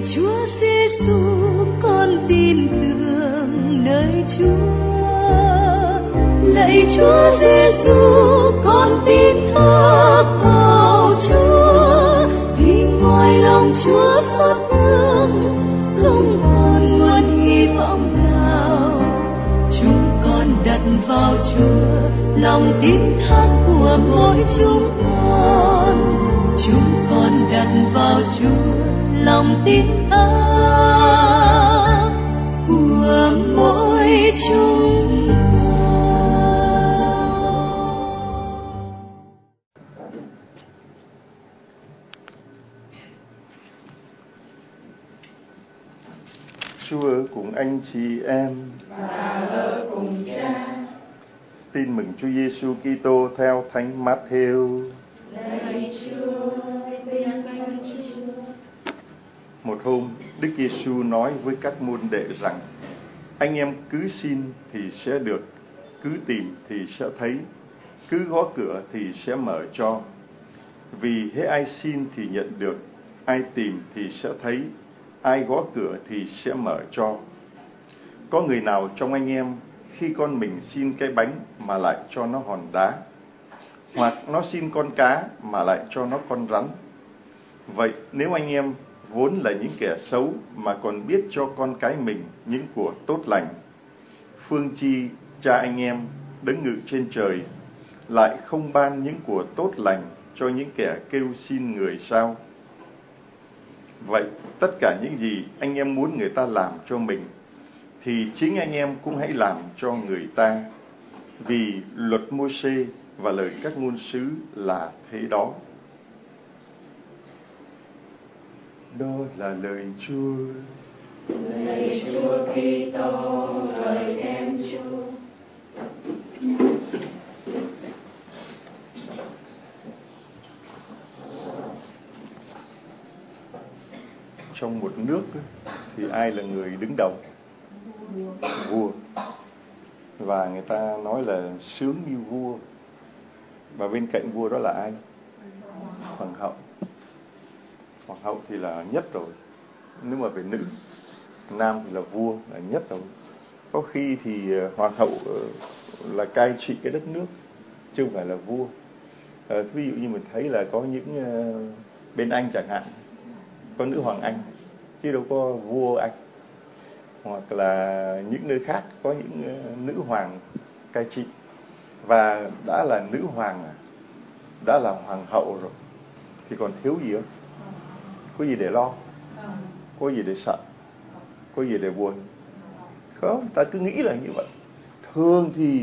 Chúa Giêsu, con tin tưởng nơi Chúa. Lạy Chúa Giêsu, con tin thác vào Chúa. Vì ngoài lòng Chúa xót thương, không còn nguồn hy vọng nào. Chúng con đặt vào Chúa lòng tin thác của mỗi chúng con. Chúng con đặt vào Chúa lòng tin thác của mỗi chúng con. Chúa ở cùng anh chị em và ở cùng Cha. Tin mừng Chúa Giêsu Kitô theo Thánh Matthew. Lạy Chúa, vinh danh Chúa. Một hôm, Đức Giêsu nói với các môn đệ rằng: anh em cứ xin thì sẽ được, cứ tìm thì sẽ thấy, cứ gõ cửa thì sẽ mở cho. Vì hễ ai xin thì nhận được, ai tìm thì sẽ thấy, ai gõ cửa thì sẽ mở cho. Có người nào trong anh em khi con mình xin cái bánh mà lại cho nó hòn đá, hoặc nó xin con cá mà lại cho nó con rắn? Vậy nếu anh em vốn là những kẻ xấu mà còn biết cho con cái mình những của tốt lành, phương chi Cha anh em đấng ngự trên trời lại không ban những của tốt lành cho những kẻ kêu xin người sao? Vậy tất cả những gì anh em muốn người ta làm cho mình thì chính anh em cũng hãy làm cho người ta, vì luật Mô-sê và lời các ngôn sứ là thế đó. Đó là lời Chúa. Lạy Chúa Kitô, lời khen Chúa. Trong một nước thì ai là người đứng đầu? Vua. Và người ta nói là sướng như vua. Và bên cạnh vua đó là ai? Hoàng hậu. Hoàng hậu thì là nhất rồi. Nếu mà về nữ, nam thì là vua là nhất rồi. Có khi thì hoàng hậu là cai trị cái đất nước, chứ không phải là vua. Ví dụ như mình thấy là có những bên Anh chẳng hạn, có nữ hoàng Anh, chứ đâu có vua Anh. Hoặc là những nơi khác có những nữ hoàng cai trị. Và đã là nữ hoàng, đã là hoàng hậu rồi, thì còn thiếu gì không? Có gì để lo? Có gì để sợ? Có gì để buồn? Không, ta cứ nghĩ là như vậy. Thường thì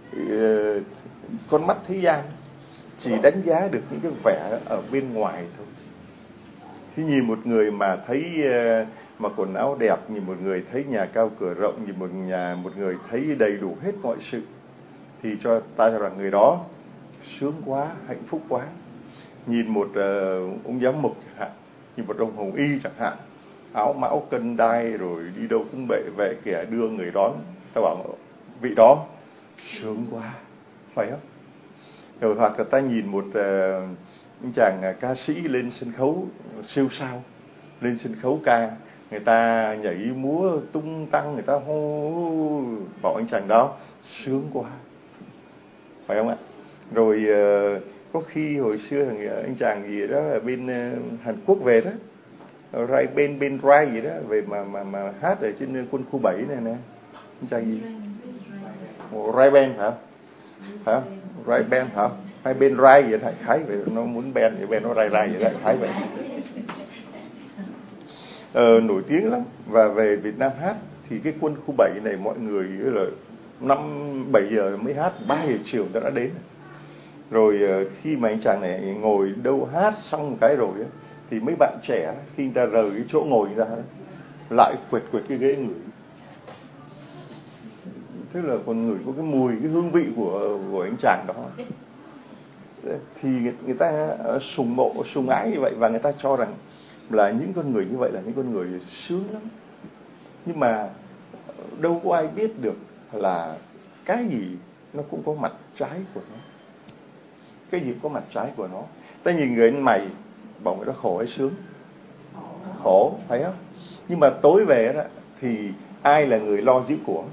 con mắt thế gian chỉ đánh giá được những cái vẻ ở bên ngoài thôi. Thì nhìn một người mà thấy mặc quần áo đẹp, nhìn một người thấy nhà cao cửa rộng, nhìn một người thấy đầy đủ hết mọi sự, thì ta cho rằng người đó sướng quá, hạnh phúc quá. Nhìn một ông giám mục chẳng hạn, nhìn một ông hồng y chẳng hạn, áo mão cân đai rồi đi đâu cũng bệ vệ kẻ đưa người đón, ta bảo vị đó sướng quá, phải không? Rồi hoặc là ta nhìn một chàng ca sĩ lên sân khấu siêu sao, lên sân khấu ca, người ta nhảy múa tung tăng, người ta hô, bảo anh chàng đó sướng quá, phải không ạ? Rồi có khi hồi xưa anh chàng gì đó ở bên Hàn Quốc về đó, bên Rai gì đó về mà hát ở trên quân khu 7 này nè, anh chàng gì? Rai Ben hả? Hả? Rai Ben hả? Hay bên Rai vậy đại khái vậy, nó muốn Ben thì Ben nó Rai vậy đại khái vậy. Nổi tiếng lắm. Và về Việt Nam hát thì cái quân khu 7 này mọi người là 5-7 giờ mới hát, 3 giờ chiều ta đã đến. Rồi khi mà anh chàng này ngồi đâu hát xong một cái rồi ấy, thì mấy bạn trẻ khi người ta rời cái chỗ ngồi ra lại quệt cái ghế ngửi. Thế là còn ngửi có cái mùi, cái hương vị của anh chàng đó. Thì người ta sùng mộ, sùng ái như vậy, và người ta cho rằng là những con người như vậy là những con người sướng lắm. Nhưng mà đâu có ai biết được là cái gì nó cũng có mặt trái của nó. Cái gì cũng có mặt trái của nó. Ta nhìn người anh mày, bảo người ta khổ hay sướng? khổ, phải không? Nhưng mà tối về đó thì ai là người lo giữ của?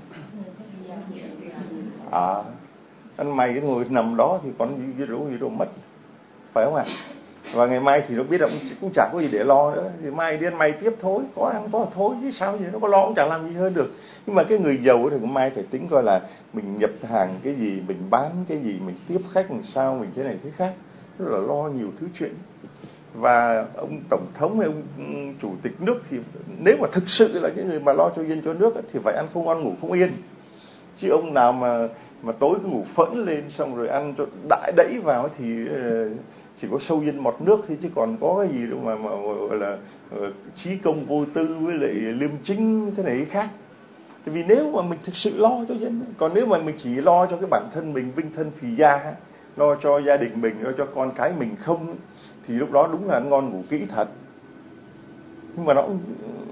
Anh mày cái ngồi nằm đó thì còn gì đâu mất, phải không ạ? Và ngày mai thì nó biết là cũng chẳng có gì để lo nữa, thì mai đi ăn mày tiếp thôi, có ăn có thôi chứ sao gì, nó có lo cũng chẳng làm gì hơn được. Nhưng mà cái người giàu thì mai phải tính coi là mình nhập hàng cái gì, mình bán cái gì, mình tiếp khách làm sao, mình thế này thế khác, rất là lo nhiều thứ chuyện. Và ông tổng thống hay ông chủ tịch nước thì nếu mà thực sự là những người mà lo cho dân cho nước thì phải ăn không ngon ngủ không yên. Chứ ông nào mà tối cứ ngủ phẫn lên xong rồi ăn cho đại đẫy vào thì chỉ có sâu dân mọt nước thôi, chứ còn có cái gì đâu mà gọi là trí công vô tư với lại liêm chính thế này khác. Tại vì nếu mà mình thực sự lo cho dân, còn nếu mà mình chỉ lo cho cái bản thân mình vinh thân phì gia, lo cho gia đình mình, lo cho con cái mình không, thì lúc đó đúng là ăn ngon ngủ kỹ thật, nhưng mà nó cũng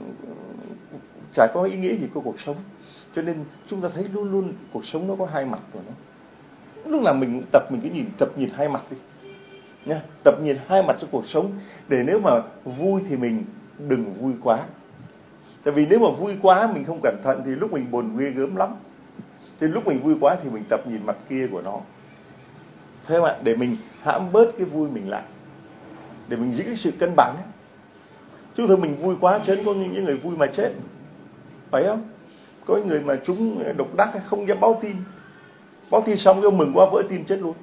chả có ý nghĩa gì của cuộc sống. Cho nên chúng ta thấy luôn luôn cuộc sống nó có hai mặt của nó. Lúc nào mình tập nhìn hai mặt đi nha, tập nhìn hai mặt trong cuộc sống, để nếu mà vui thì mình đừng vui quá. Tại vì nếu mà vui quá mình không cẩn thận thì lúc mình buồn ghê gớm lắm. Thì lúc mình vui quá thì mình tập nhìn mặt kia của nó, thấy không ạ? Để mình hãm bớt cái vui mình lại, để mình giữ cái sự cân bằng ấy. Chứ thôi mình vui quá chấn có những người vui mà chết, phải không? Có những người mà chúng độc đắc không dám báo tin xong rồi mừng quá vỡ tin chết luôn.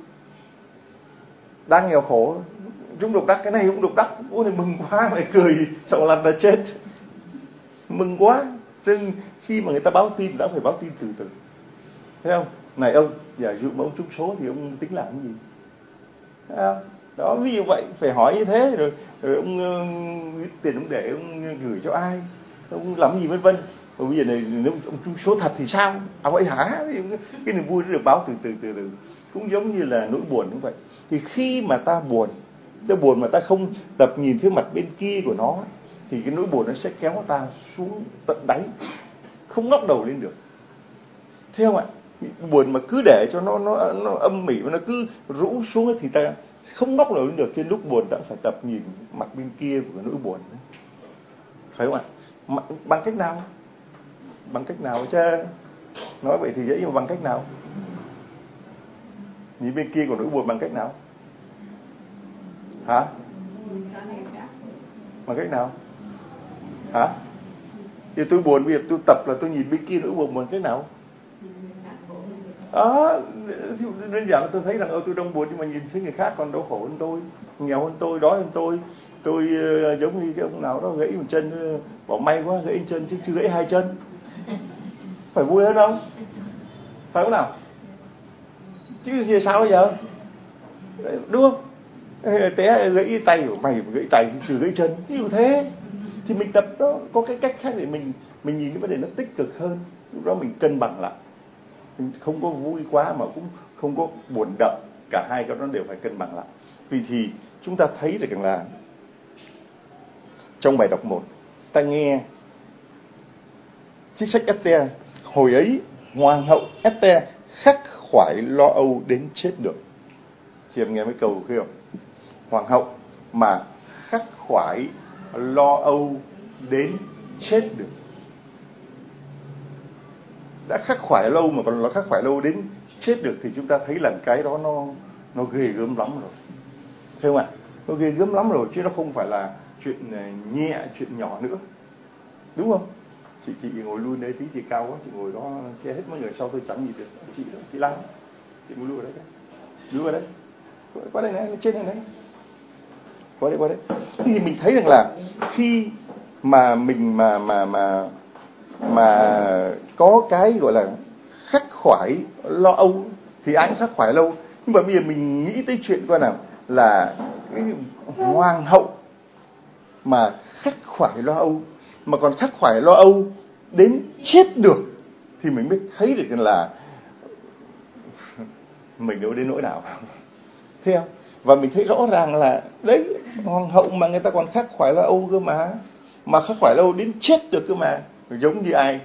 Đang nghèo khổ chúng độc đắc, cái này cũng độc đắc, ôi này mừng quá mày cười xong làm ta chết, mừng quá. Nên khi mà người ta báo tin đã phải báo tin từ từ, thấy không? Này ông, giả dụ mà ông trúng số thì ông tính làm cái gì? Thấy không? Đó, ví dụ vậy phải hỏi như thế, rồi ông tiền ông để ông gửi cho ai, ông làm gì vân vân. Rồi bây giờ này nếu ông trúng số thật thì sao? Vậy hả? Cái niềm vui nó được báo từ từ. Cũng giống như là nỗi buồn cũng vậy. Thì khi mà ta buồn mà ta không tập nhìn phía mặt bên kia của nó, thì cái nỗi buồn nó sẽ kéo ta xuống tận đáy, không ngóc đầu lên được. Thấy không ạ? Buồn mà cứ để cho nó âm mỉ, nó cứ rũ xuống thì ta không ngóc đầu lên được. Trên lúc buồn ta phải tập nhìn mặt bên kia của cái nỗi buồn, phải không ạ? Bằng cách nào? Bằng cách nào chứ? Nói vậy thì dễ, nhưng mà bằng cách nào? Nhìn bên kia của nỗi buồn bằng cách nào? Hả? Bằng cách nào? Hả? Thì tôi buồn, bây giờ tôi tập là tôi nhìn bên kia nỗi buồn bằng cách nào? Đơn giản là tôi thấy rằng tôi đang buồn, nhưng mà nhìn thấy người khác còn đau khổ hơn tôi, nghèo hơn tôi, đói hơn tôi giống như cái ông nào đó gãy một chân, bỏ may quá gãy chân chứ chưa gãy hai chân, phải vui hơn không? Phải không nào? Chứ gì sao bây giờ? Đúng không? Té gãy tay của mày, gãy tay chứ chưa gãy chân, như thế thì mình tập đó, có cái cách khác để mình nhìn cái vấn đề nó tích cực hơn. Lúc đó mình cân bằng lại, mình không có vui quá mà cũng không có buồn đậm, cả hai cái đó đều phải cân bằng lại. Vì thì chúng ta thấy được rằng là trong bài đọc 1 ta nghe chính sách Esther, hồi ấy hoàng hậu Esther khắc khoải lo âu đến chết được. Chị em nghe mấy câu kia không? Hoàng hậu mà khắc khoải lo âu đến chết được. Đã khắc khoải lâu mà còn khắc khoải lâu đến chết được thì chúng ta thấy là cái đó nó ghê gớm lắm rồi, thấy không ạ? Nó ghê gớm lắm rồi, chứ nó không phải là chuyện nhẹ, chuyện nhỏ nữa, đúng không? Chị ngồi lui đây tí, chị cao quá, chị ngồi đó che hết mấy người sau tôi chẳng nhìn được. Chị Lan, chị ngồi lui ở đấy, lui ở đấy, qua đây này, trên này này, qua đây. Thì mình thấy rằng là khi mà mình mà có cái gọi là khắc khoải lo âu thì ai cũng khắc khoải lâu. Nhưng mà bây giờ mình nghĩ tới chuyện coi nào là cái hoàng hậu mà khắc khoải lo âu, mà còn khắc khoải lo âu đến chết được, thì mình mới thấy được là mình đâu đến nỗi nào, thấy không? Và mình thấy rõ ràng là đấy, hoàng hậu mà người ta còn khắc khoải lo âu cơ mà khắc khoải lo âu đến chết được cơ mà. Giống như ai?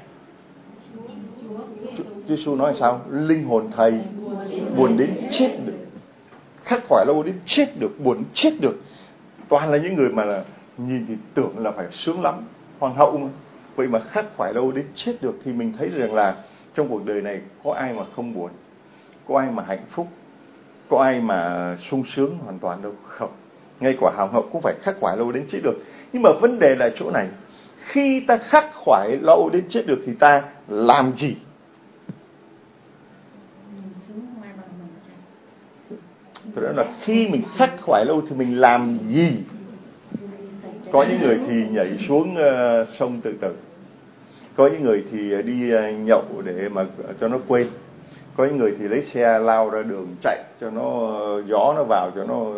Chúa Giêsu nói sao? Linh hồn thầy buồn đến chết được, khắc khoải lo âu đến chết được, buồn chết được. Toàn là những người mà Nhìn thì tưởng là phải sướng lắm, hoàng hậu mà. Vậy mà khắc khoải lâu đến chết được, thì mình thấy rằng là trong cuộc đời này có ai mà không buồn, có ai mà hạnh phúc, có ai mà sung sướng hoàn toàn đâu. Không, ngay cả hoàng hậu cũng phải khắc khoải lâu đến chết được. Nhưng mà vấn đề là chỗ này, khi ta khắc khoải lâu đến chết được thì ta làm gì? Thế đó là khi mình khắc khoải lâu thì mình làm gì? Có những người thì nhảy xuống sông tự tử, có những người thì đi nhậu để mà cho nó quên, có những người thì lấy xe lao ra đường chạy cho nó gió nó vào cho nó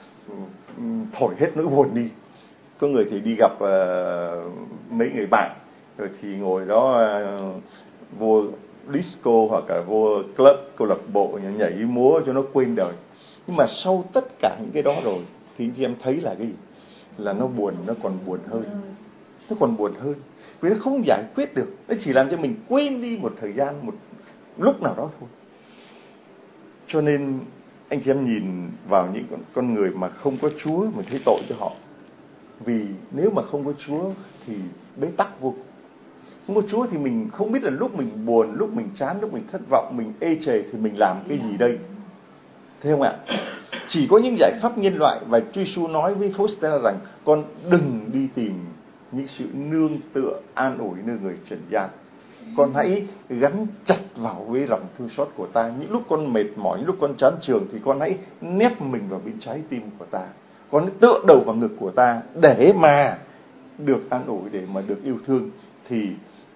thổi hết nỗi buồn đi. Có người thì đi gặp mấy người bạn rồi thì ngồi đó vô disco hoặc là vô club, câu lạc bộ nhảy múa cho nó quên đời. Nhưng mà sau tất cả những cái đó rồi thì anh chị em thấy là cái gì? Là nó buồn, nó còn buồn hơn. Nó còn buồn hơn. Vì nó không giải quyết được, nó chỉ làm cho mình quên đi một thời gian, một lúc nào đó thôi. Cho nên anh chị em nhìn vào những con người mà không có Chúa, mình thấy tội cho họ. Vì nếu mà không có Chúa thì bế tắc vô cùng. Không có Chúa thì mình không biết là lúc mình buồn, lúc mình chán, lúc mình thất vọng, mình ê chề thì mình làm cái gì đây? Thấy không ạ? Chỉ có những giải pháp nhân loại. Và Chúa Giêsu nói với Faustina rằng con đừng đi tìm những sự nương tựa an ủi nơi người trần gian. Con hãy gắn chặt vào với lòng thương xót của ta. Những lúc con mệt mỏi, những lúc con chán trường thì con hãy nép mình vào bên trái tim của ta. Con tựa đầu vào ngực của ta để mà được an ủi, để mà được yêu thương. Thì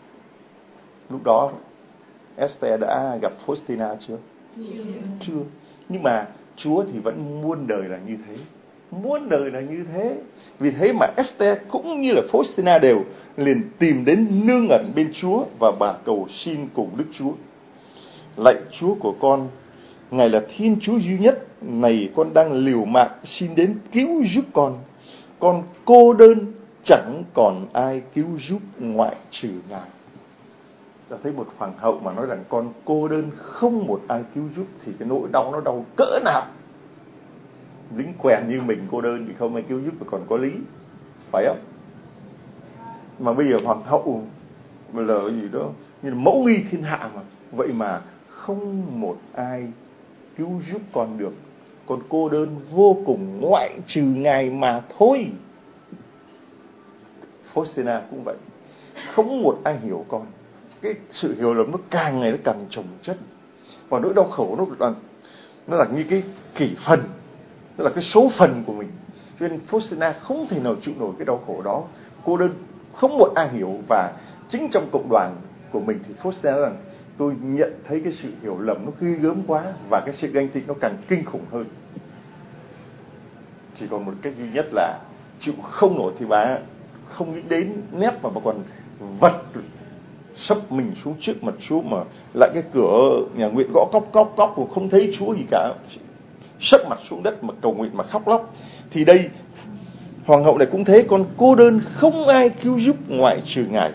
lúc đó Esther đã gặp Faustina chưa? Chưa. Nhưng mà Chúa thì vẫn muôn đời là như thế. Muôn đời là như thế. Vì thế mà Esther cũng như là Faustina đều liền tìm đến nương ẩn bên Chúa và bà cầu xin cùng Đức Chúa. Lạy Chúa của con, Ngài là Thiên Chúa duy nhất, này con đang liều mạng xin đến cứu giúp con. Con cô đơn, chẳng còn ai cứu giúp ngoại trừ Ngài. Ta thấy một hoàng hậu mà nói rằng con cô đơn, không một ai cứu giúp, thì cái nỗi đau nó đau cỡ nào. Dính quèn như mình cô đơn thì không ai cứu giúp, mà còn có lý, phải không? Mà bây giờ hoàng hậu là gì đó như là mẫu nghi thiên hạ mà, vậy mà không một ai cứu giúp con được. Con cô đơn vô cùng, ngoại trừ Ngài mà thôi. Faustina cũng vậy, không một ai hiểu con. Cái sự hiểu lầm nó càng ngày nó càng chồng chất, và nỗi đau khổ nó là như cái kỷ phần, nó là cái số phận của mình. Cho nên Faustina không thể nào chịu nổi cái đau khổ đó, cô đơn, không một ai hiểu. Và chính trong cộng đoàn của mình thì Faustina nói rằng tôi nhận thấy cái sự hiểu lầm nó ghê gớm quá, và cái sự ganh tị nó càng kinh khủng hơn. Chỉ còn một cách duy nhất là chịu không nổi thì bà không nghĩ đến nép mà còn vật sấp mình xuống trước mặt Chúa, mà lại cái cửa nhà nguyện gõ cóc mà không thấy Chúa gì cả, sấp mặt xuống đất mà cầu nguyện mà khóc lóc. Thì đây hoàng hậu này cũng thế, con cô đơn, không ai cứu giúp ngoại trừ Ngài.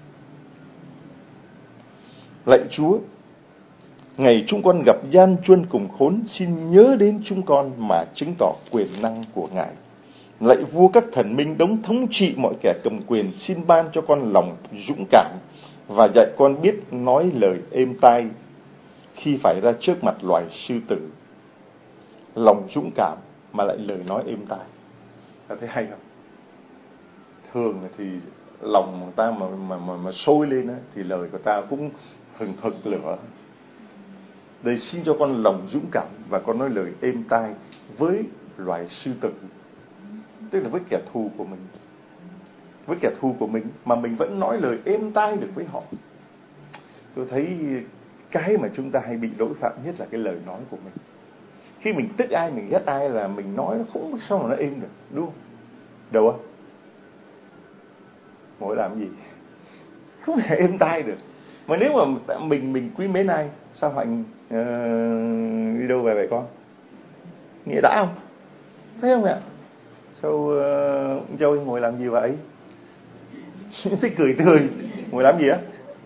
Lạy Chúa, ngày chúng con gặp gian truân cùng khốn, xin nhớ đến chúng con mà chứng tỏ quyền năng của Ngài. Lạy vua các thần minh, đấng thống trị mọi kẻ cầm quyền, xin ban cho con lòng dũng cảm và dạy con biết nói lời êm tai khi phải ra trước mặt loài sư tử. Lòng dũng cảm mà lại lời nói êm tai. Ta thấy hay không? Thường thì lòng người ta mà sôi lên á, thì lời của ta cũng hừng hực lửa. Đây, xin cho con lòng dũng cảm và con nói lời êm tai với loài sư tử, tức là với kẻ thù của mình. Với kẻ thù của mình mà mình vẫn nói lời êm tai được với họ. Tôi thấy cái mà chúng ta hay bị lỗi phạm nhất là cái lời nói của mình. Khi mình tức ai, mình ghét ai là mình nói nó không sao mà nó êm được, đúng không? Đâu á? Mỗi làm gì? Không thể êm tai được. Mà nếu mà mình quý mến ai, sao Hạnh đi đâu về vậy con? Nghĩa đã không? Thấy không ạ? Sao ông Châu ngồi làm gì vậy? Thích cười tươi. Ngồi làm gì á?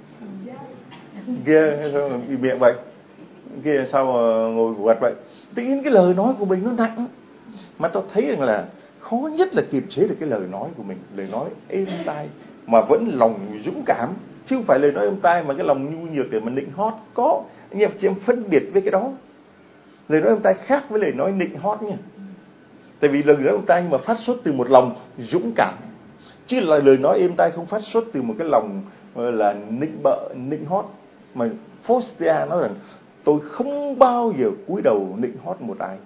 Kia sao bị miệng vậy? Kia sao ngồi quạt vậy? Tự nhiên cái lời nói của mình nó nặng. Mà tôi thấy rằng là khó nhất là kiềm chế được cái lời nói của mình, lời nói êm tai mà vẫn lòng dũng cảm, chứ không phải lời nói êm tai mà cái lòng nhu nhược để mà nịnh hót. Có anh em chị em phân biệt với cái đó. Lời nói êm tai khác với lời nói nịnh hót nha. Tại vì lời nói êm tai nhưng mà phát xuất từ một lòng dũng cảm, chứ là lời nói êm tai không phát xuất từ một cái lòng là nịnh bợ, nịnh hót. Mà Faustina nói rằng tôi không bao giờ cúi đầu nịnh hót một ai.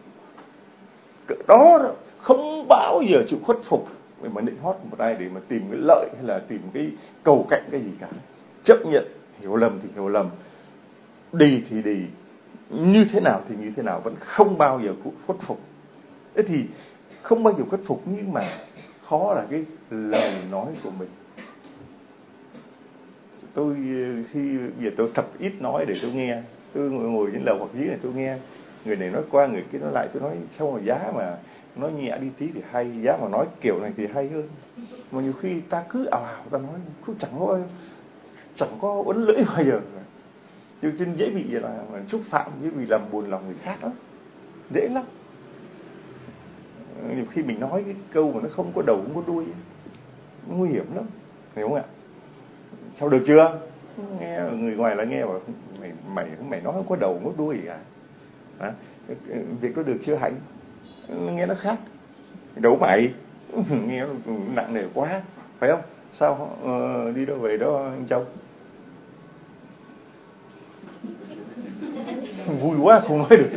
Đó không bao giờ chịu khuất phục để mà nịnh hót một ai để mà tìm cái lợi hay là tìm cái cầu cạnh cái gì cả. Chấp nhận hiểu lầm thì hiểu lầm, đi thì đi, như thế nào thì như thế nào, vẫn không bao giờ khuất phục. Thế thì không bao giờ khuất phục, nhưng mà khó là cái lời nói của mình. Tôi khi giờ tôi thật ít nói để tôi nghe, tôi ngồi trên lầu hoặc dưới này tôi nghe người này nói qua người kia nói lại, tôi nói sao mà giá mà nói nhẹ đi tí thì hay, giá mà nói kiểu này thì hay hơn. Mà nhiều khi ta cứ ảo ảo ta nói cứ chẳng có uốn lưỡi bao giờ, chứ dễ bị là xúc phạm, dễ bị làm buồn lòng người khác đó, dễ lắm. Nhiều khi mình nói cái câu mà nó không có đầu không có đuôi, nó nguy hiểm lắm, hiểu không ạ? Sao được chưa? Nghe người ngoài là nghe bảo mày nói không có đầu không có đuôi gì cả. Việc đó được chưa Hạnh? Nghe nó khác. Đâu mày nghe nó nặng nề quá, phải không? Sao đi đâu về đó anh Châu? Vui quá không nói được.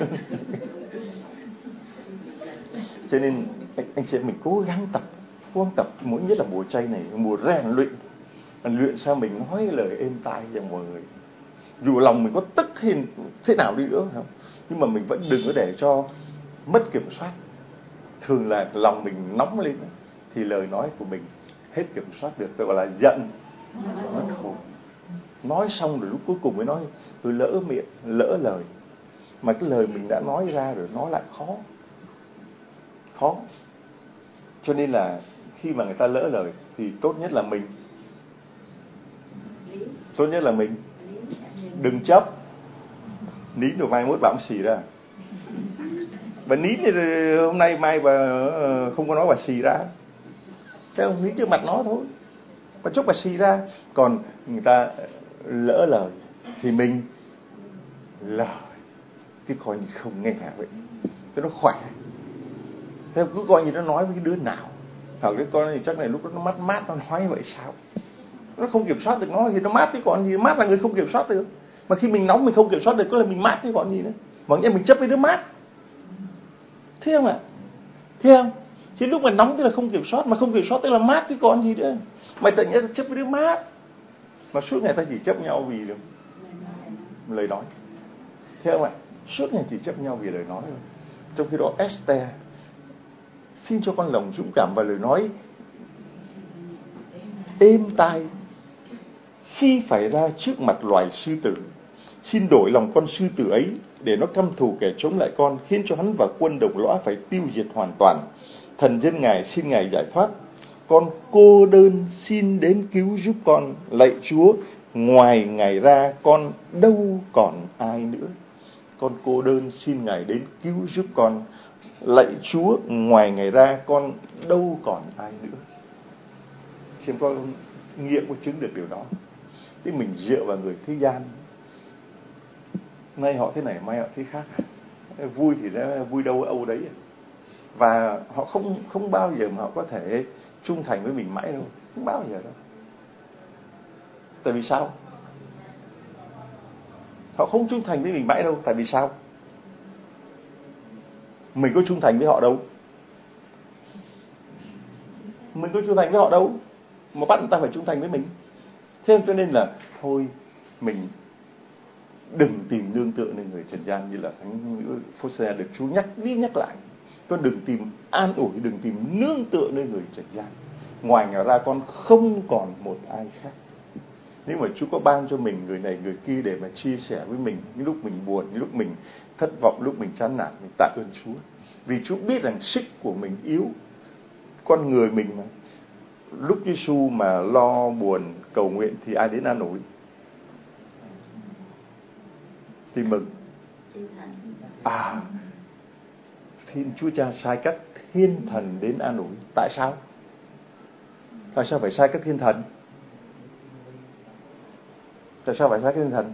Cho nên anh chị mình cố gắng tập, mỗi nhất là mùa chay này, mùa rèn luyện sao mình nói lời êm tai cho mọi người. Dù lòng mình có tức thế nào đi nữa không, nhưng mà mình vẫn đừng có để cho mất kiểm soát. Thường là lòng mình nóng lên thì lời nói của mình hết kiểm soát được, gọi là giận mất khôn. Nói xong rồi lúc cuối cùng mới nói tôi lỡ miệng, lỡ lời, mà cái lời mình đã nói ra rồi nói lại khó. Cho nên là khi mà người ta lỡ lời thì tốt nhất là mình đừng chấp. Nín rồi mai mốt bà xì ra. Bà nín thì hôm nay mai bà không có nói bà xì ra. Thế không, nín trước mặt nó thôi, bà chúc bà xì ra. Còn người ta lỡ lời thì mình lời cứ coi như không nghe vậy, cho nó khỏe. Thế cứ coi như nó nói với cái đứa nào, hoặc cái con này chắc này lúc đó nó mát nó nói vậy sao, nó không kiểm soát được nó thì nó mát chứ còn gì. Mát là người không kiểm soát được, mà khi mình nóng mình không kiểm soát được có là mình mát chứ còn gì nữa. Mà nghe mình chấp với đứa mát, thấy không ạ? Thấy không? Chứ lúc mà nóng tức là không kiểm soát, mà không kiểm soát tức là mát chứ còn gì nữa. Mày tự nhiên chấp với đứa mát, mà suốt ngày ta chỉ chấp nhau vì lời nói, thấy không ạ? Suốt ngày chỉ chấp nhau vì lời nói thôi. Trong khi đó Esther xin cho con lòng dũng cảm và lời nói êm tai khi phải ra trước mặt loài sư tử. Xin đổi lòng con sư tử ấy để nó căm thù kẻ chống lại con, khiến cho hắn và quân đồng lõa phải tiêu diệt hoàn toàn. Thần dân Ngài xin Ngài giải thoát. Con cô đơn xin đến cứu giúp con. Lạy Chúa, ngoài Ngài ra con đâu còn ai nữa. Con cô đơn xin Ngài đến cứu giúp con. Lạy Chúa, ngoài Ngài ra con đâu còn ai nữa. Xem có nghiệm có chứng được điều đó. Thế mình dựa vào người thế gian, nay họ thế này mai họ thế khác, vui thì nó vui đâu âu đấy, và họ không bao giờ mà họ có thể trung thành với mình mãi đâu, không bao giờ đâu. Tại vì sao? Họ không trung thành với mình mãi đâu. Tại vì sao? Mình có trung thành với họ đâu. Mình có trung thành với họ đâu mà bắt người ta phải trung thành với mình. Thế cho nên là thôi mình đừng tìm nương tựa nơi người trần gian, như là Thánh nữ Faustina được Chúa nhắc đi nhắc lại. Con đừng tìm an ủi, đừng tìm nương tựa nơi người trần gian. Ngoài Ngài ra con không còn một ai khác. Nếu mà Chúa có ban cho mình người này người kia để mà chia sẻ với mình những lúc mình buồn, những lúc mình thất vọng, lúc mình chán nản, mình tạ ơn Chúa. Vì Chúa biết rằng sức của mình yếu, con người mình mà. Lúc Giêsu mà lo buồn cầu nguyện thì ai đến an ủi? Tin mừng. Thiên Chúa Cha sai cách thiên thần đến an ủi. Tại sao? Tại sao phải sai các thiên thần? Tại sao phải sai các thiên thần?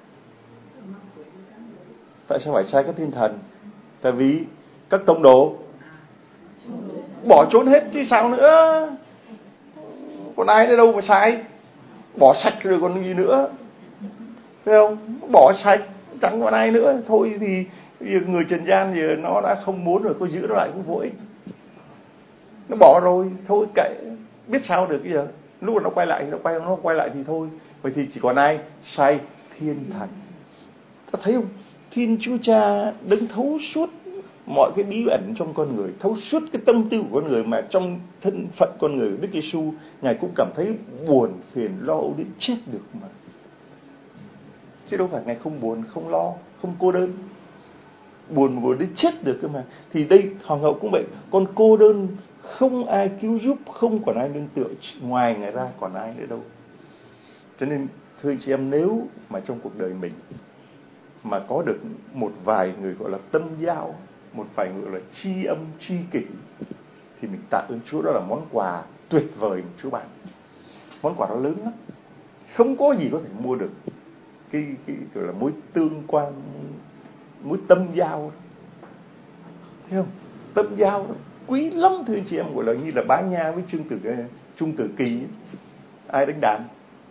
Tại sao phải sai các thiên thần? Tại vì các tông đồ bỏ trốn hết chứ sao nữa. Còn ai nữa đâu mà sai. Bỏ sạch rồi còn gì nữa. Thấy không? Bỏ sạch, chẳng còn ai nữa. Thôi thì người trần gian giờ nó đã không muốn rồi, có giữ nó lại cũng vô ích. Nó bỏ rồi, thôi kệ, biết sao được bây giờ. Lúc mà nó quay lại thì nó quay lại thì thôi. Vậy thì chỉ còn ai? Sai thiên thần. Ta thấy không? Thiên Chúa Cha đứng thấu suốt mọi cái bí ẩn trong con người, thấu suốt cái tâm tư của con người, mà trong thân phận con người Đức Giêsu, Ngài cũng cảm thấy buồn phiền lo âu đến chết được mà. Chứ đâu phải Ngài không buồn, không lo, không cô đơn. Buồn đến chết được cơ mà. Thì đây Hoàng hậu cũng vậy, con cô đơn, không ai cứu giúp, không còn ai nương tựa, ngoài Ngài ra còn ai nữa đâu. Cho nên thưa chị em, nếu mà trong cuộc đời mình mà có được một vài người gọi là tâm giao, một vài người gọi là tri âm tri kỷ, thì mình tạ ơn Chúa. Đó là món quà tuyệt vời mà Chúa ban. Món quà đó lớn lắm, không có gì có thể mua được cái gọi là mối tương quan, mối tâm giao. Thấy không? Tâm giao đó quý lắm thưa anh chị em, gọi là như là Bá Nha với Trung Tử Kỳ ấy. Ai đánh đàn?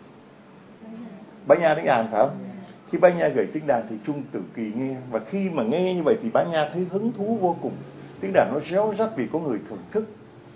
Bá Nha đánh đàn phải không? Khi Bá Nha gửi tiếng đàn thì Trung Tử Kỳ nghe, và khi mà nghe như vậy thì Bá Nha thấy hứng thú vô cùng. Tiếng đàn nó réo rắt vì có người thưởng thức.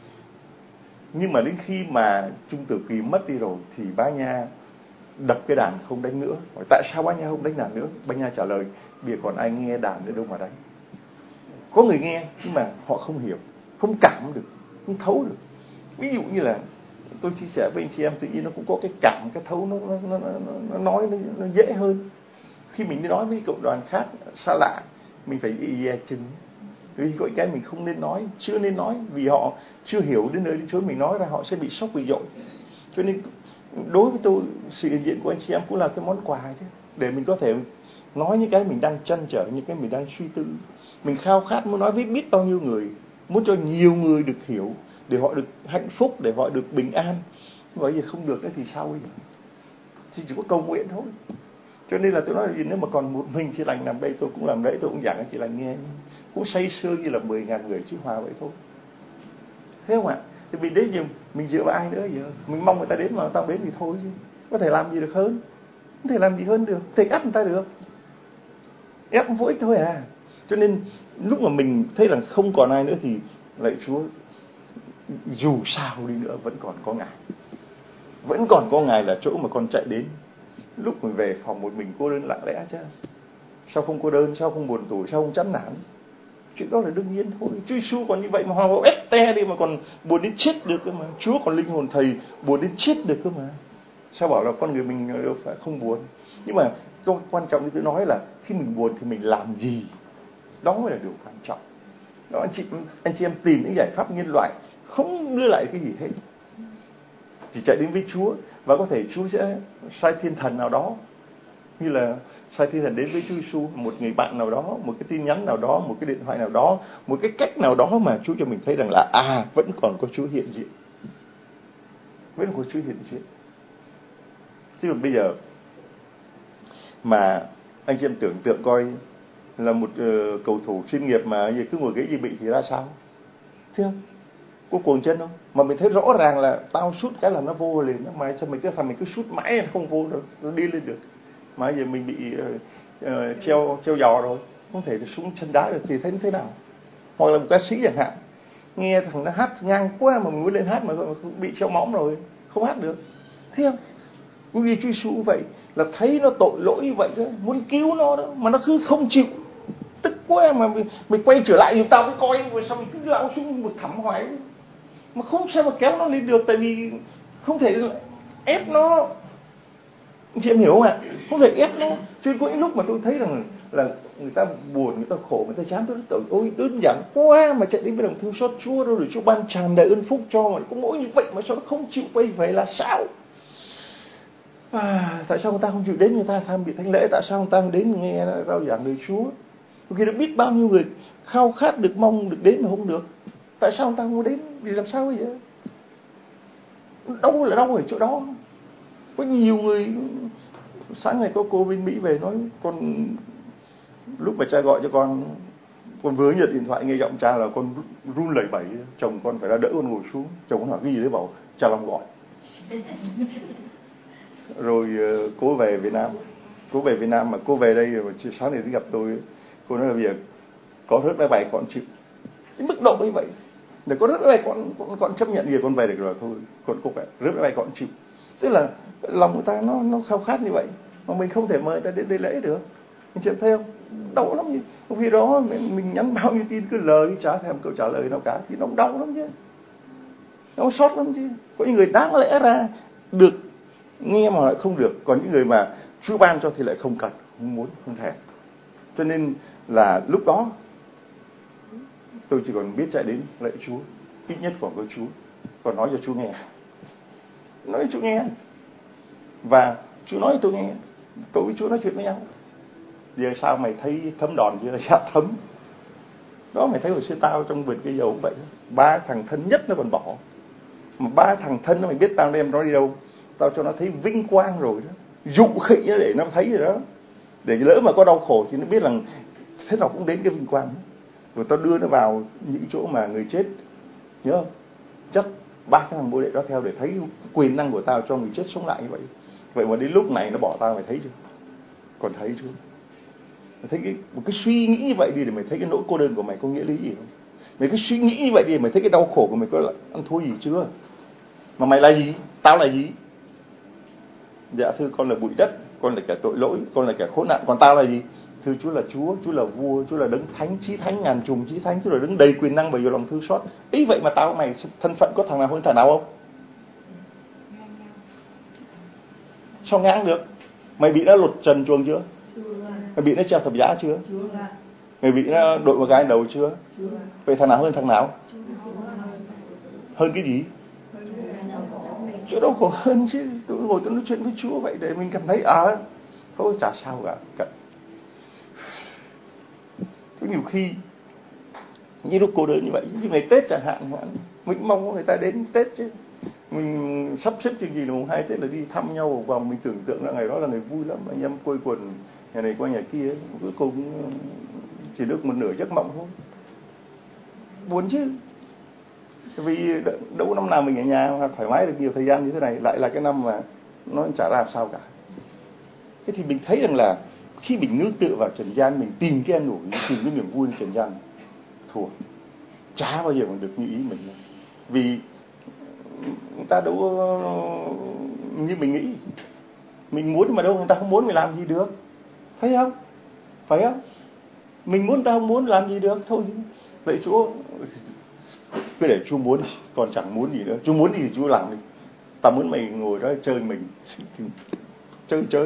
Nhưng mà đến khi mà Trung Tử Kỳ mất đi rồi thì Bá Nha đập cái đàn không đánh nữa. Hỏi tại sao Bá Nha không đánh đàn nữa? Bá Nha trả lời: bây giờ còn ai nghe đàn nữa đâu mà đánh. Có người nghe nhưng mà họ không hiểu, không cảm được, không thấu được. Ví dụ như là tôi chia sẻ với anh chị em, tự nhiên nó cũng có cái cảm, cái thấu, nó nói nó dễ hơn. Khi mình đi nói với cộng đoàn khác xa lạ, mình phải chừng, vì có cái mình không nên nói, chưa nên nói, vì họ chưa hiểu đến nơi đến chốn mình nói ra, họ sẽ bị sốc, bị dội. Cho nên đối với tôi, sự hiện diện của anh chị em cũng là cái món quà chứ, để mình có thể nói những cái mình đang trăn trở, những cái mình đang suy tư. Mình khao khát muốn nói với biết bao nhiêu người, muốn cho nhiều người được hiểu, để họ được hạnh phúc, để họ được bình an. Vậy giờ không được nữa thì sao bây giờ? Chỉ có cầu nguyện thôi. Cho nên là tôi nói là nếu mà còn một mình Chị Lành làm đây, tôi cũng làm đấy, tôi cũng giảng cho Chị Lành nghe, cũng say sưa như là 10.000 người Chí Hòa vậy thôi. Thế không ạ? Thì vì đấy giờ mình dựa vào ai nữa giờ? Mình mong người ta đến mà người ta đến thì thôi chứ. Có thể làm gì được hơn? Không thể làm gì hơn được. Thể ép người ta được. Ép vô ích thôi à. Cho nên lúc mà mình thấy là không còn ai nữa thì lạy Chúa, dù sao đi nữa vẫn còn có Ngài. Vẫn còn có Ngài là chỗ mà con chạy đến. Lúc mình về phòng một mình cô đơn lặng lẽ chứ. Sao không cô đơn, sao không buồn tủi, sao không chán nản? Chuyện đó là đương nhiên thôi. Chúa Giêsu còn như vậy mà Hoàng hậu Ét-te đi mà còn buồn đến chết được cơ mà. Chúa còn linh hồn thầy buồn đến chết được cơ mà. Sao bảo là con người mình đâu phải không buồn. Nhưng mà câu quan trọng như tôi nói là khi mình buồn thì mình làm gì? Đó mới là điều quan trọng. Đó, anh chị em tìm những giải pháp nhân loại, không đưa lại cái gì hết, chỉ chạy đến với Chúa. Và có thể Chúa sẽ sai thiên thần nào đó, như là sai thiên thần đến với Chúa Giêsu, một người bạn nào đó, một cái tin nhắn nào đó, một cái điện thoại nào đó, một cái cách nào đó mà Chúa cho mình thấy rằng là vẫn còn có Chúa hiện diện, vẫn có Chúa hiện diện. Chứ còn bây giờ mà anh chị em tưởng tượng coi, là một cầu thủ chuyên nghiệp mà giờ cứ ngồi ghế dự bị thì ra sao? Thấy không? Có cuồng chân không? Mà mình thấy rõ ràng là tao sút cái là nó vô liền, mà sao mình cứ sút mãi nó không vô được, nó đi lên được. Mà giờ mình bị treo giò rồi, không thể xuống chân đá được thì thấy thế nào? Hoặc là một ca sĩ chẳng hạn, nghe thằng nó hát ngang quá mà mình muốn lên hát mà bị treo mõm rồi, không hát được. Thấy không? Cũng như Chúa Giêsu cũng vậy, là thấy nó tội lỗi như vậy đó, muốn cứu nó đó, mà nó cứ không chịu. Tức quá mà mình quay trở lại thì tao mới coi, rồi sao mình cứ lao xuống vực thẳm hoài, mà không sao mà kéo nó lên được, tại vì không thể ép nó. Chị em hiểu không ạ? Không thể ép nó. Cho nên có những lúc mà tôi thấy rằng là người ta buồn, người ta khổ, người ta chán, tôi nói ôi đơn giản quá mà chạy đến với lòng thương xót Chúa đâu, rồi Chúa ban tràn đầy ơn phúc cho, mà có mỗi như vậy mà sao nó không chịu quay về là sao? Tại sao người ta không chịu đến, người ta tham dự thánh lễ? Tại sao người ta không đến nghe rao giảng lời Chúa? Khi đã biết bao nhiêu người khao khát được, mong được đến mà không được. Tại sao người ta không đến? Vì làm sao bây giờ? Đâu là đâu ở chỗ đó. Có nhiều người, sáng ngày có cô bên Mỹ về nói, con lúc mà cha gọi cho con vừa nhận điện thoại nghe giọng cha là con run lẩy bẩy, chồng con phải ra đỡ con ngồi xuống. Chồng con hỏi cái gì đấy, bảo cha Long gọi. Rồi cô về Việt Nam mà cô về đây mà sáng nay gặp tôi, cô nói là bây giờ có rớt máy bay con chịu. Cái mức độ như vậy, để có rớt máy bay con chấp nhận, gì con về được rồi thôi, con cô phải rớt máy bay con chịu. Tức là lòng người ta nó khao khát như vậy, mà mình không thể mời người ta đến đây lễ được. Mình chịu theo đau lắm. Vì đó mình nhắn bao nhiêu tin cứ lời chả thèm câu trả lời nào cả, thì nó đau lắm chứ, nó xót lắm chứ. Có những người đáng lẽ ra được nghe mà lại không được, còn những người mà Chúa ban cho thì lại không cần, không muốn, không thèm. Cho nên là lúc đó tôi chỉ còn biết chạy đến lạy Chúa, ít nhất còn có Chúa, còn nói cho Chúa nghe, nói cho Chúa nghe, và Chúa nói cho tôi nghe, tôi với Chúa nói chuyện với nhau. Giờ sao mày thấy thấm đòn chưa? Dạ thấm. Đó, mày thấy hồi xưa tao trong vườn cây dầu cũng vậy. 3 thằng thân nhất nó còn bỏ, mà 3 thằng thân nó, mày biết tao đem nó đi đâu? Tao cho nó thấy vinh quang rồi đó, dụ khị nó để nó thấy rồi đó, để lỡ mà có đau khổ thì nó biết rằng thế nào cũng đến cái vinh quang. Rồi tao đưa nó vào những chỗ mà người chết, nhớ không? Chắc 3 thằng bố đệ đó theo để thấy quyền năng của tao cho người chết sống lại như vậy. Vậy mà đến lúc này nó bỏ tao, mày thấy chưa? Còn thấy chưa? Mày thấy một cái suy nghĩ như vậy đi để mày thấy cái nỗi cô đơn của mày có nghĩa lý gì không? Mày cứ suy nghĩ như vậy đi, mày thấy cái đau khổ của mày có ăn thua gì chưa? Mà mày là gì? Tao là gì? Dạ thưa con là bụi đất, con là kẻ tội lỗi, con là kẻ khốn nạn. Còn tao là gì? Thưa Chúa là Chúa, Chúa là vua, Chúa là đấng thánh, chí thánh, ngàn trùng chí thánh, Chúa là đấng đầy quyền năng và nhiều lòng thương xót. Ý vậy mà tao mày thân phận có thằng nào hơn thằng nào không? Sao ngang được? Mày bị nó lột trần truồng chưa? Mày bị nó treo thập giá chưa? Mày bị nó đội một cái đầu chưa? Vậy thằng nào hơn thằng nào? Hơn cái gì? Chỗ đâu khổ hơn chứ. Tôi ngồi tôi nói chuyện với Chúa vậy để mình cảm thấy thôi chả sao cả. Có nhiều khi như lúc cô đơn như vậy, như ngày Tết chẳng hạn, mình mong người ta đến Tết chứ. Mình sắp xếp chương trình là mùng 2 Tết là đi thăm nhau một vòng, mình tưởng tượng là ngày đó là ngày vui lắm, anh em quây quần nhà này qua nhà kia, cuối cùng chỉ được một nửa giấc mộng thôi. Buồn chứ. Vì đâu năm nào mình ở nhà mà thoải mái được nhiều thời gian như thế này, lại là cái năm mà nó chả làm sao cả. Thế thì mình thấy rằng là khi mình nương tựa vào trần gian, mình tìm cái an ủi, tìm cái niềm vui trần gian, thua, chả bao giờ mà được như ý mình. Vì người ta đâu như mình nghĩ, mình muốn mà đâu người ta không muốn, mình làm gì được, thấy không? Phải không? Mình muốn, ta không muốn làm gì được thôi. Vậy Chúa cứ để Chúa muốn, còn chẳng muốn gì nữa. Chúa muốn gì thì Chúa làm đi. Ta muốn mày ngồi đó chơi mình chơi.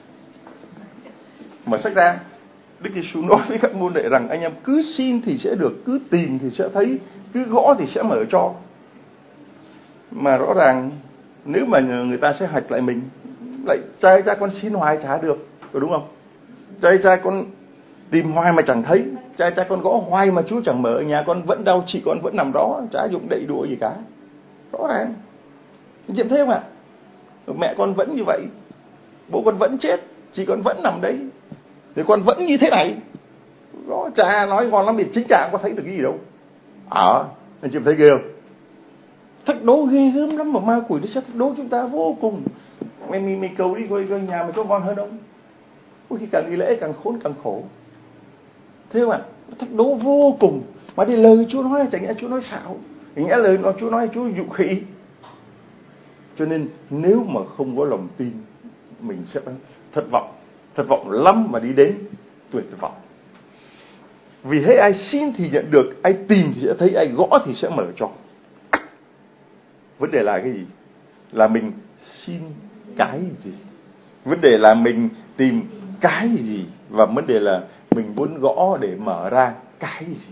Mở sách ra, Đức Giêsu nói với các môn đệ rằng anh em cứ xin thì sẽ được, cứ tìm thì sẽ thấy, cứ gõ thì sẽ mở cho. Mà rõ ràng nếu mà người ta sẽ hạch lại mình, lại cha con xin hoài chả được, có đúng không? Cha con tìm hoài mà chẳng thấy, cha con gõ hoài mà Chúa chẳng mở, nhà con vẫn đau, chị con vẫn nằm đó, chả dụng đậy đũa gì cả. Rõ ràng, nhận thấy không ạ? Mẹ con vẫn như vậy, bố con vẫn chết, chị con vẫn nằm đấy, thì con vẫn như thế này. Đó, cha nói ngon lắm, chính cha không có thấy được cái gì đâu. Anh chị thấy ghê không? Thách đố ghê gớm lắm, mà ma quỷ nó sẽ thách đố chúng ta vô cùng. Mày cầu đi coi nhà mày có ngon hơn không? Có khi càng đi lễ càng khốn càng khổ. Thế không ạ? Thách đố vô cùng. Mà thì lời Chúa nói chẳng nghĩa Chúa nói xạo, chẳng nghĩa lời Chúa nói Chúa dụ khỉ. Cho nên nếu mà không có lòng tin, mình sẽ thất vọng lắm, mà đi đến tuyệt vọng. Vì hễ ai xin thì nhận được, ai tìm thì sẽ thấy, ai gõ thì sẽ mở cho. Vấn đề là cái gì? Là mình xin cái gì? Vấn đề là mình tìm cái gì? Và vấn đề là mình muốn gõ để mở ra cái gì?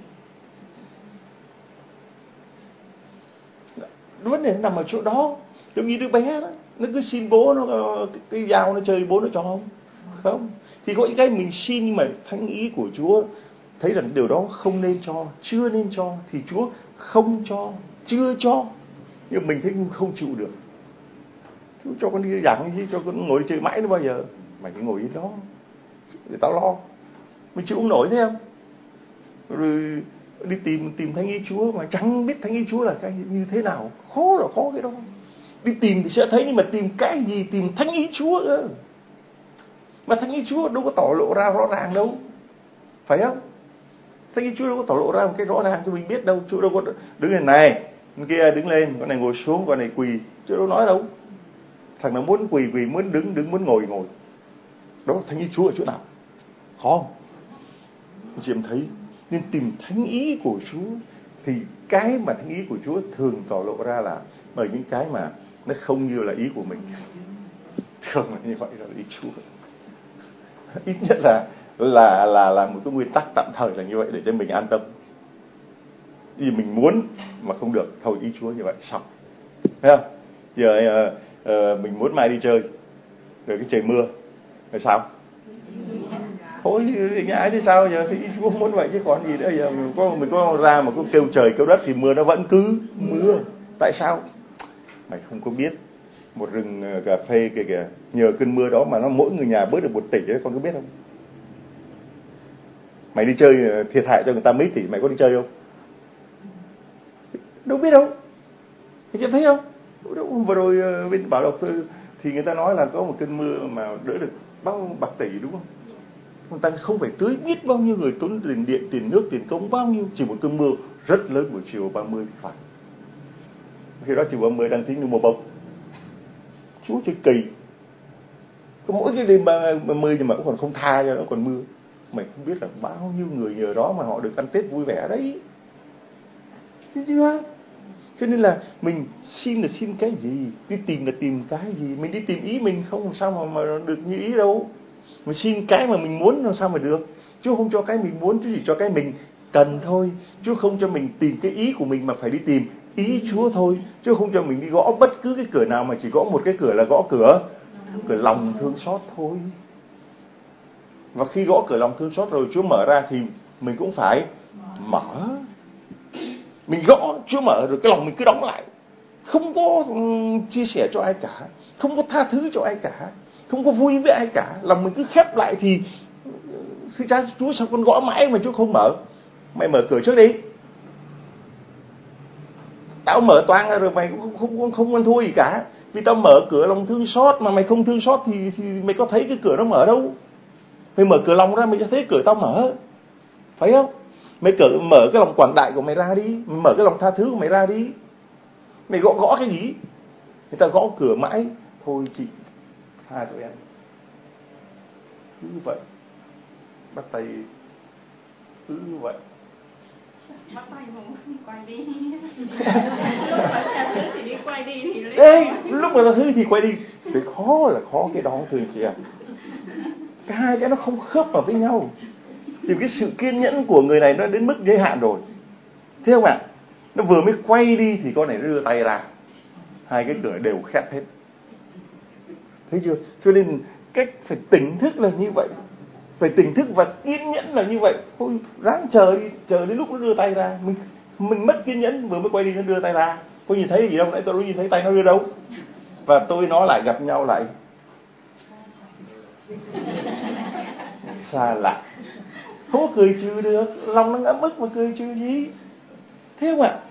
Vấn đề nằm ở chỗ đó. Giống như đứa bé đó, nó cứ xin bố nó cái dao nó chơi, bố nó cho không? Thì có những cái mình xin nhưng mà thánh ý của Chúa thấy rằng điều đó không nên cho, chưa nên cho, thì Chúa không cho, chưa cho, nhưng mình thấy không chịu được. Chú cho con đi giảng gì, cho con ngồi chơi mãi nữa bao giờ? Mày cứ ngồi yên đó để tao lo. Mình chịu không nổi thế không? Rồi đi tìm thánh ý Chúa mà chẳng biết thánh ý Chúa là cái như thế nào. Khó là khó cái đó. Đi tìm thì sẽ thấy, nhưng mà tìm cái gì? Tìm thánh ý Chúa cơ. Mà thánh ý Chúa đâu có tỏ lộ ra rõ ràng đâu, phải không? Thánh ý Chúa đâu có tỏ lộ ra một cái rõ ràng cho mình biết đâu. Chúa đâu có đứng lên này, con kia đứng lên, con này ngồi xuống, con này quỳ. Chúa đâu nói đâu. Thằng nào muốn quỳ quỳ, muốn đứng muốn ngồi ngồi. Đó là thánh ý Chúa ở chỗ nào? Khó không? Chị em thấy, nên tìm thánh ý của Chúa. Thì cái mà thánh ý của Chúa thường tỏ lộ ra là bởi những cái mà nó không như là ý của mình. Thường là như vậy là ý Chúa. Ít nhất là một cái nguyên tắc tạm thời là như vậy để cho mình an tâm. Vì mình muốn mà không được, thôi ý Chúa như vậy xong. Thấy không? Giờ mình muốn mai đi chơi, rồi cái trời mưa, rồi sao? Thôi nhãi thế sao giờ? Thì ý Chúa muốn vậy chứ còn gì nữa. Giờ mình có ra mà có kêu trời kêu đất thì mưa nó vẫn cứ mưa. Tại sao? Mày không có biết một rừng cà phê kìa, nhờ cơn mưa đó mà nó mỗi người nhà bớt được 1 tỷ đấy, con có biết không? Mày đi chơi thiệt hại cho người ta mấy tỷ, mày có đi chơi không? Đâu biết đâu. Mày thấy không? Vừa rồi bên Bảo Lộc thì người ta nói là có một cơn mưa mà đỡ được bao bạc tỷ, đúng không? Người ta không phải tưới biết bao nhiêu người tốn tiền điện, tiền nước, tiền công bao nhiêu, chỉ một cơn mưa rất lớn buổi chiều 30 thì phải. Khi đó chiều 30 đang tính mùa bông. Chúa chơi kỳ. Có mỗi cái đêm 30 nhưng mà cũng còn không tha cho nó còn mưa. Mày không biết là bao nhiêu người nhờ đó mà họ được ăn Tết vui vẻ đấy. Thấy chưa? Cho nên là mình xin là xin cái gì, đi tìm là tìm cái gì. Mình đi tìm ý mình không sao mà được như ý đâu. Mình xin cái mà mình muốn làm sao mà được. Chúa không cho cái mình muốn, Chúa chỉ cho cái mình cần thôi. Chúa không cho mình tìm cái ý của mình mà phải đi tìm ý Chúa thôi. Chúa không cho mình đi gõ bất cứ cái cửa nào mà chỉ gõ một cái cửa là gõ cửa lòng thương xót thôi. Và khi gõ cửa lòng thương xót rồi Chúa mở ra thì mình cũng phải mở. Mình gõ Chúa mở rồi cái lòng mình cứ đóng lại, không có chia sẻ cho ai cả, không có tha thứ cho ai cả, không có vui với ai cả, lòng mình cứ khép lại thì thưa cha Chúa sao con gõ mãi mà Chúa không mở? Mày mở cửa trước đi, tao mở toang ra rồi mày cũng không ăn thua gì cả. Vì tao mở cửa lòng thương xót mà mày không thương xót thì mày có thấy cái cửa nó mở đâu. Mày mở cửa lòng ra mày sẽ thấy cửa tao mở, phải không? Mày mở cái lòng quảng đại của mày ra đi, mày mở cái lòng tha thứ của mày ra đi. Mày gõ cái gì? Người ta gõ cửa mãi, thôi chị tha cho em. Cứ vậy, bắt tay cứ vậy. Bắt tay mà quay đi. Lúc mà tha thứ thì đi quay đi thì lấy. Ê, lúc mà tha thứ thì quay đi. Thì khó cái đó thưa chị em. Cả hai cái nó không khớp vào với nhau. Thì cái sự kiên nhẫn của người này nó đến mức giới hạn rồi. Thấy không ạ? Nó vừa mới quay đi thì con này nó đưa tay ra, hai cái cửa đều khép hết. Thấy chưa? Cho nên cách phải tỉnh thức là như vậy. Phải tỉnh thức và kiên nhẫn là như vậy. Thôi ráng chờ đến lúc nó đưa tay ra. Mình mất kiên nhẫn, vừa mới quay đi nó đưa tay ra. Có nhìn thấy gì đâu, nãy tôi nhìn thấy tay nó đưa đâu. Và tôi nó lại gặp nhau lại xa lạ. Không có cười trừ được, lòng nó ngấm ức mà cười trừ gì. Thế không ạ?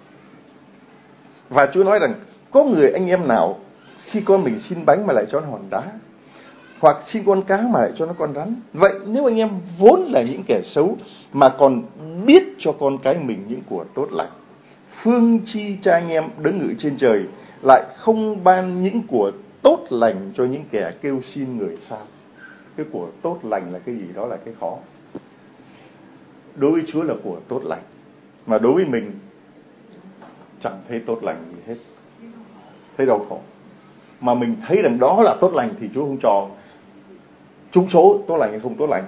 Và Chúa nói rằng có người anh em nào khi con mình xin bánh mà lại cho nó hòn đá, hoặc xin con cá mà lại cho nó con rắn. Vậy nếu anh em vốn là những kẻ xấu mà còn biết cho con cái mình những của tốt lành, phương chi cha anh em đấng ngự trên trời lại không ban những của tốt lành cho những kẻ kêu xin người sao? Cái của tốt lành là cái gì? Đó là cái khó. Đối với Chúa là của tốt lành, mà đối với mình chẳng thấy tốt lành gì hết, thấy đau khổ. Mà mình thấy rằng đó là tốt lành thì Chúa không cho. Trúng số tốt lành hay không tốt lành?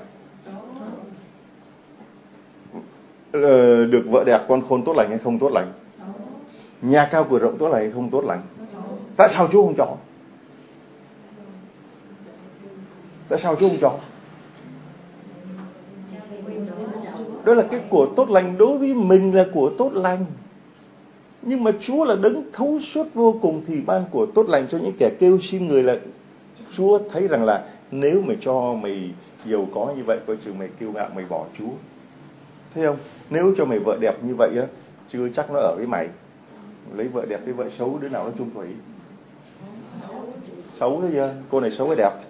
Được vợ đẹp con khôn tốt lành hay không tốt lành? Nhà cao cửa rộng tốt lành hay không tốt lành? Tại sao Chúa không cho? Tại sao Chúa không cho? Đó là cái của tốt lành, đối với mình là của tốt lành. Nhưng mà Chúa là đấng thấu suốt vô cùng thì ban của tốt lành cho những kẻ kêu xin người. Là Chúa thấy rằng là nếu mày cho mày giàu có như vậy, coi chừng mày kiêu ngạo mày bỏ Chúa. Thấy không? Nếu cho mày vợ đẹp như vậy á, chưa chắc nó ở với mày. Lấy vợ đẹp với vợ xấu, đứa nào nó chung thủy? Xấu thế chưa? Cô này xấu hay đẹp?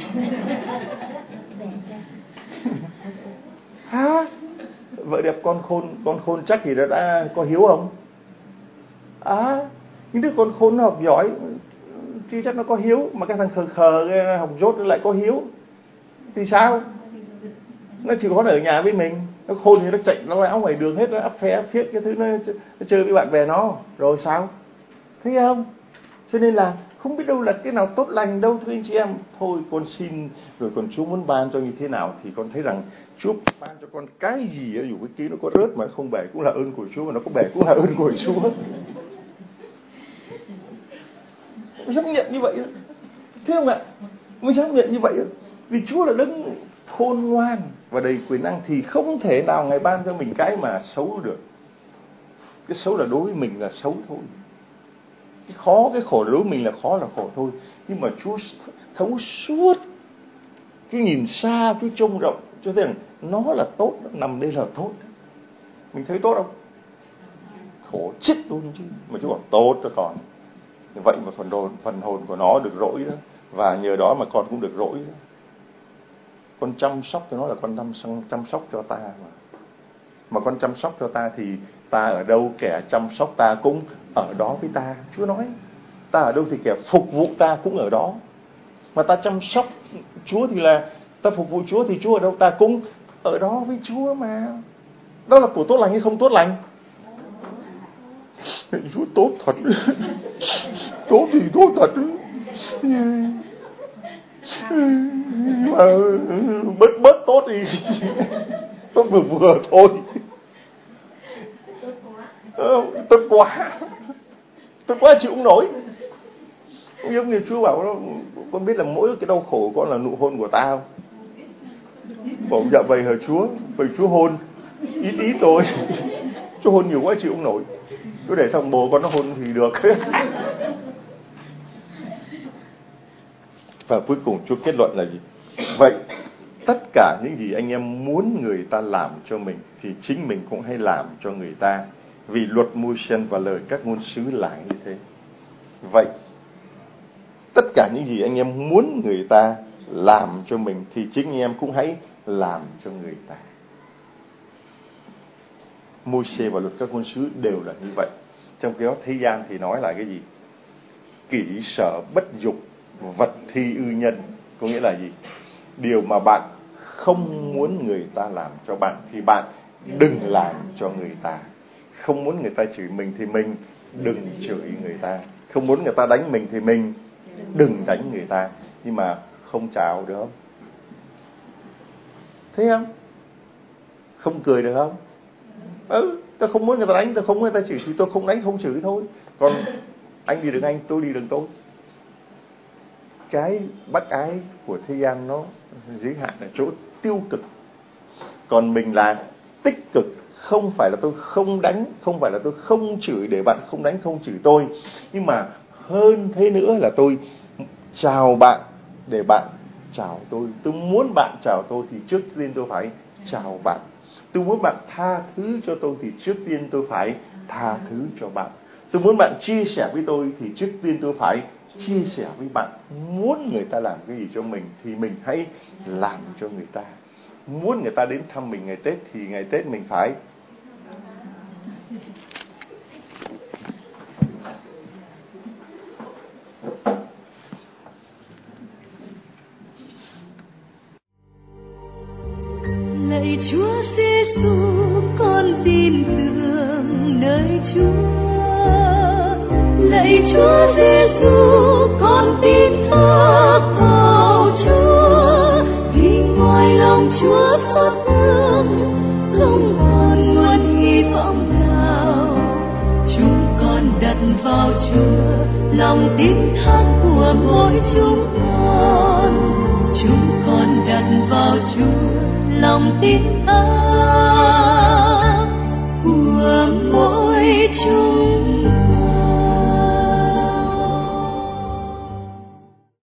Hả? Vợ đẹp con khôn chắc thì đã có hiếu không? Những đứa con khôn nó học giỏi chứ chắc nó có hiếu. Mà cái thằng khờ học dốt nó lại có hiếu thì sao? Nó chỉ có ở nhà với mình. Nó khôn thì nó chạy nó áo ngoài đường hết, nó áp phe áp phiết cái thứ, nó chơi với bạn bè nó rồi sao? Thấy không? Cho nên là không biết đâu là cái nào tốt lành đâu thưa anh chị em. Thôi con xin, rồi còn Chúa muốn ban cho như thế nào thì con thấy rằng Chúa ban cho con cái gì dù cái kia nó có rớt mà không bể cũng là ơn của Chúa, mà nó có bể cũng là ơn của Chúa. Mình chấp nhận như vậy. Thế không ạ? Mình chấp nhận như vậy. Vì Chúa là đấng khôn ngoan và đầy quyền năng, thì không thể nào Ngài ban cho mình cái mà xấu được. Cái xấu là đối với mình là xấu thôi. Cái khó, cái khổ đối với mình là khó là khổ thôi. Nhưng mà Chúa thấu suốt, Chúa nhìn xa, Chúa trông rộng, Chúa thấy rằng nó là tốt, nó nằm đây là tốt. Mình thấy tốt không? Khổ chết luôn chứ. Mà Chúa bảo tốt cho con. Vậy mà phần hồn của nó được rỗi đó. Và nhờ đó mà con cũng được rỗi đó. Con chăm sóc cho nó là con chăm sóc cho ta mà con chăm sóc cho ta thì ta ở đâu kẻ chăm sóc ta cũng ở đó với ta. Chúa nói ta ở đâu thì kẻ phục vụ ta cũng ở đó. Mà ta chăm sóc Chúa thì là ta phục vụ Chúa, thì Chúa ở đâu ta cũng ở đó với Chúa mà. Đó là của tốt lành hay không tốt lành? Chúa tốt thật. Tốt thì tốt thật. Nhưng mà bớt tốt thì tốt vừa thôi. Tốt quá chịu không nổi. Cũng giống như Chúa bảo nó, con biết là mỗi cái đau khổ của con là nụ hôn của ta không? Bảo dạ vậy hả Chúa? Vậy Chúa hôn ít thôi. Chúa hôn nhiều quá chịu không nổi. Chúa để thằng bồ con nó hôn thì được. Và cuối cùng Chúa kết luận là gì? Vậy tất cả những gì anh em muốn người ta làm cho mình thì chính mình cũng hãy làm cho người ta, vì luật Môi-se và lời các ngôn sứ là như thế. Vậy tất cả những gì anh em muốn người ta làm cho mình thì chính anh em cũng hãy làm cho người ta. Môi-se và luật các ngôn sứ đều là như vậy. Trong cái đó thế gian thì nói là cái gì? Kỷ sở bất dục, vật thi ư nhân. Có nghĩa là gì? Điều mà bạn không muốn người ta làm cho bạn thì bạn đừng làm cho người ta. Không muốn người ta chửi mình thì mình đừng chửi người ta. Không muốn người ta đánh mình thì mình đừng đánh người ta. Nhưng mà không chào được không? Thấy không? Không cười được không? Tôi không muốn người ta đánh, tôi không muốn người ta chửi thì tôi không đánh, không chửi thôi. Còn anh đi đường anh, tôi đi đường tôi. Cái bác ái của thế gian nó giới hạn ở chỗ tiêu cực. Còn mình là tích cực. Không phải là tôi không đánh, không phải là tôi không chửi để bạn không đánh, không chửi tôi. Nhưng mà hơn thế nữa là tôi chào bạn để bạn chào tôi. Tôi muốn bạn chào tôi thì trước tiên tôi phải chào bạn. Tôi muốn bạn tha thứ cho tôi thì trước tiên tôi phải tha thứ cho bạn. Tôi muốn bạn chia sẻ với tôi thì trước tiên tôi phải chia sẻ với bạn. Muốn người ta làm cái gì cho mình thì mình hãy làm cho người ta. Muốn người ta đến thăm mình ngày Tết thì ngày Tết mình phải. Lạy Chúa Giêsu, con tin tưởng nơi Chúa. Lạy Chúa Giêsu, con tin thác vào Chúa. Vì ngoài lòng Chúa xót thương, không còn nguồn hy vọng nào. Chúng con đặt vào Chúa lòng tin thác của mỗi chúng con. Chúng con đặt vào Chúa lòng tin thác của mỗi chúng